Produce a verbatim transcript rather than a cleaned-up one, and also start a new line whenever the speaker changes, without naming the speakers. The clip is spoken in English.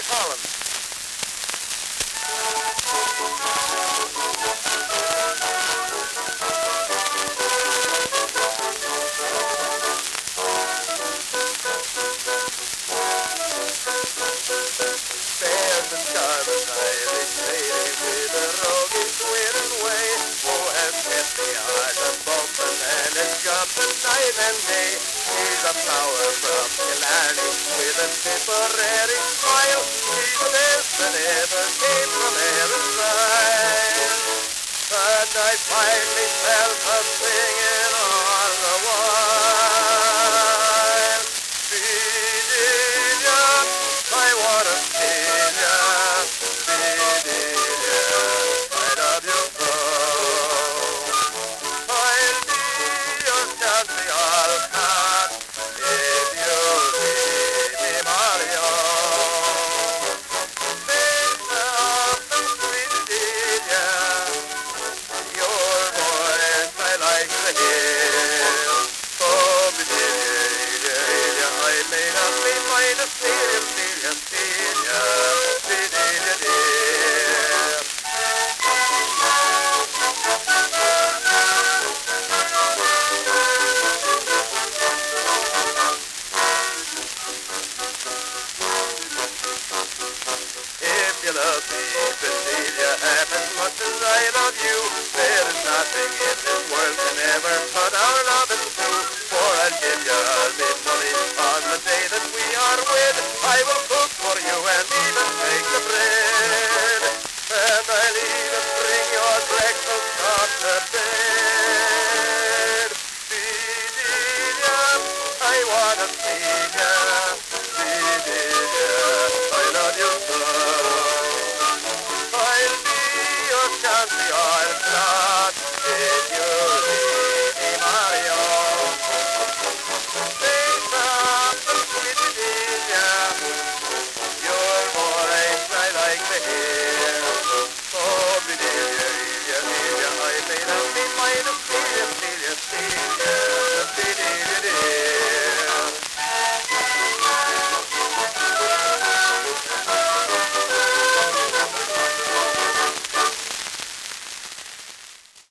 Mister Collins. Fair the scarlet Irish lady with a roguey swearing way, who has kept the heart a bumping and it's jumping night and day. She's a flower from Killarney with a Tipperary smile. She's the best that ever came from Erin's side. And I find myself a singing all the while. Virginia, I wanna see ya. Virginia, I love you so. I'll be your Nancy Alcott if you leave me, Mario. Listen up, sweet Virginia, your voice I like to hear. Oh, Virginia, I may not be mine to see you, see you, see you, Virginia dear. If you love me, Virginia, half as much as I love you, there is nothing in this world can ever put our love in two. For I'll give you all the money on the day that we are wed. I will cook for you and even make the bread. And I'll even bring your breakfast on the bed. Virginia, I wanna see ya. Virginia, I love you so. I'll be your Chancy Alcott if you leave me, Mario. Sing something, sweet Virginia, your voice I like to hear. Oh, Virginia, Virginia, I may not be mine to see you, see you, see you.